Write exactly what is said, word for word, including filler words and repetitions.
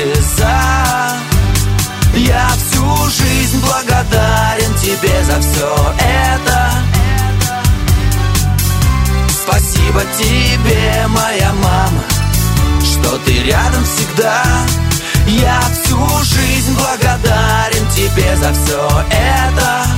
чудеса. Я всю жизнь благодарен тебе за все это. Спасибо тебе, моя мама, что ты рядом всегда. Я всю жизнь благодарен тебе за все это.